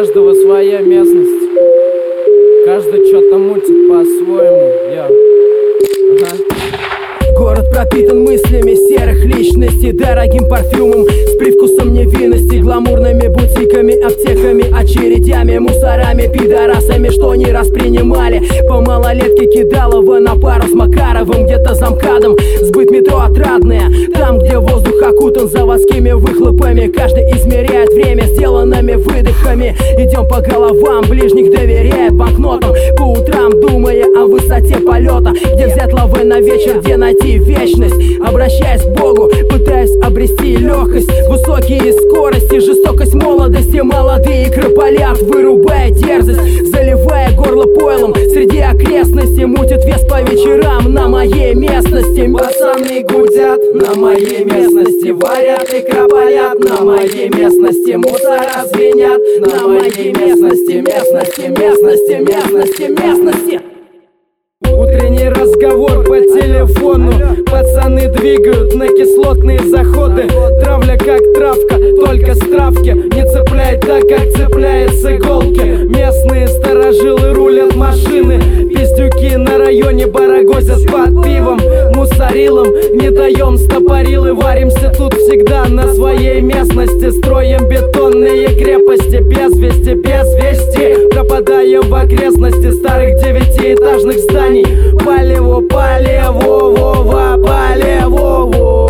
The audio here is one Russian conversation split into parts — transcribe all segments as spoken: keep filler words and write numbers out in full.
каждого своя местность. Каждый что-то мутит по-своему. Я. Ага. Город пропитан мыслями серых личностей, дорогим парфюмом с привкусом невинности, гламурными бутиками, аптеками, очередями, мусорами, пидорасами, что не раз принимали по малолетке Кидалова на пару с Макаровым. Где-то за МКАДом сбыт метро отрадное, там, где воздух окутан заводскими выхлопами. Каждый измеряет время сделанными выдохами. Идем по головам, ближних доверяя банкнотам, по утрам думая о высоте полета. Где взять лавы на вечер, где найти вечность? Обращаясь к Богу, пытаясь обрести легкость, высокие скорости, жестокость молодости. Молодые крополят, вырубая дерзость, заливая горло пойлом среди окрестностей. Мутит вес по вечерам на моей местности. Пацаны гудят на моей местности, варят и крополят на моей местности. Мусора звенят на моей местности, местности, местности, местности, местности. Утренний разговор по телефону. Пацаны двигают на кислотные заходы. Травля как травка, только с травки не цепляет так, как цепляет с иголки. Местные старожилы рулят машины, пиздюки на районе барагозят под пивом. Мусорилом не даем стопорилы, варимся тут всегда на своей местности. Строим бетонные крепости без вести, без вести. Пропадаем в окрестности старых девятиэтажных зданий. Палево, палево, вова, палево,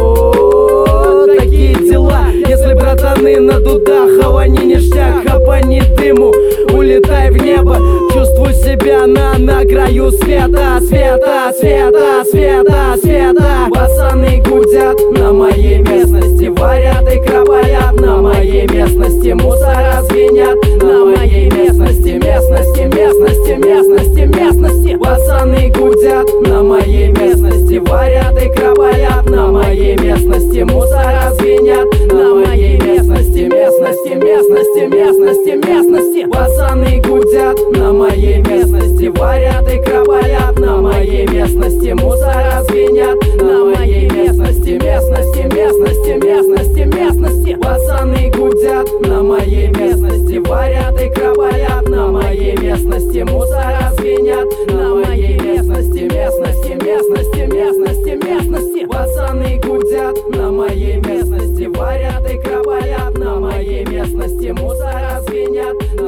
во. Такие дела. Если братаны на дудах, хавани ништяк, хапани дыму, улетай в небо. Чувствуй себя на, на краю света, света, света, света, света. Пацаны гудят на моей местности, варят и крополят на моей местности. Мусора звенят на моей местности, местности, местности, местности, местности. Пацаны гудят на моей местности, варят и крополят на моей местности. Мусора звенят на моей местности, местности, местности, местности, местности. Пацаны гудят на моей местности, варят и крополят на моей местности. Мусора звенят на моей местности, местности, местности, местности, местности. Пацаны гудят на моей местности, варят и крополят на моей местности. Мусора звенят на моей местности, местности, местности, местности, местности. Пацаны гудят на моей местности, варят и крополят на моей местности. Мусора звенят на